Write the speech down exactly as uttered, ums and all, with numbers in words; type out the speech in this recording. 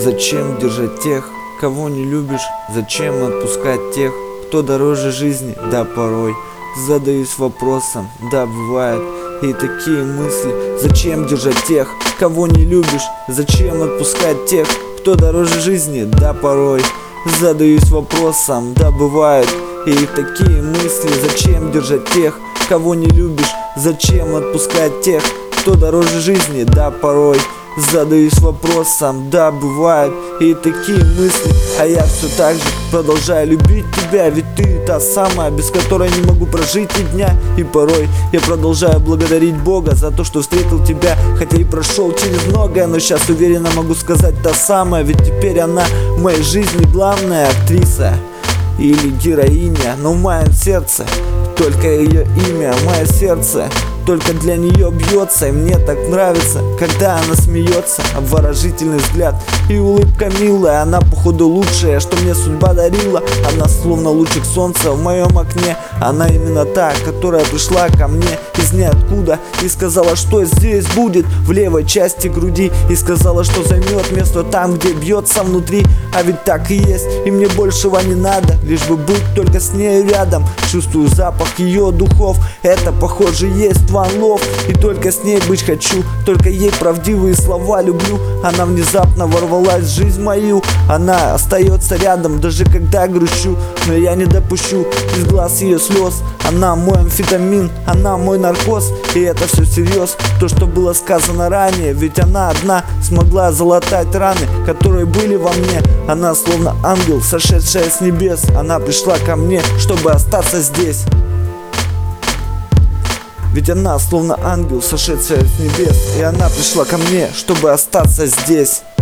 Зачем держать тех, кого не любишь? Зачем отпускать тех, кто дороже жизни? Да, порой задаюсь вопросом, да, бывает и такие мысли. Зачем держать тех, кого не любишь? Зачем отпускать тех, кто дороже жизни? Да, порой задаюсь вопросом, да, бывают и такие мысли. Зачем держать тех, кого не любишь? Зачем отпускать тех, кто дороже жизни? Да, порой задаюсь вопросом, да, бывают и такие мысли. А я все так же продолжаю любить тебя, ведь ты та самая, без которой не могу прожить ни дня. И порой я продолжаю благодарить Бога за то, что встретил тебя, хотя и прошел через многое, но сейчас уверенно могу сказать та самая, ведь теперь она в моей жизни главная актриса или героиня, но в моем сердце только ее имя, мое сердце только для нее бьется. И мне так нравится, когда она смеется, обворожительный взгляд и улыбка милая. Она походу лучшая, что мне судьба дарила. Она словно лучик солнца в моем окне. Она именно та, которая пришла ко мне из ниоткуда и сказала, что здесь будет в левой части груди, и сказала, что займет место там, где бьется внутри. А ведь так и есть, и мне большего не надо, лишь бы быть только с ней рядом. Чувствую запах ее духов, это похоже есть One Love. И только с ней быть хочу, только ей правдивые слова люблю. Она внезапно ворвалась в жизнь мою, она остается рядом, даже когда грущу. Но я не допущу из глаз ее слез. Она мой амфетамин, она мой наркоз. И это все всерьез, то, что было сказано ранее. Ведь она одна смогла залатать раны, которые были во мне. Она словно ангел, сошедшая с небес. Она пришла ко мне, чтобы остаться здесь. Ведь она словно ангел, сошедшая с небес. И она пришла ко мне, чтобы остаться здесь.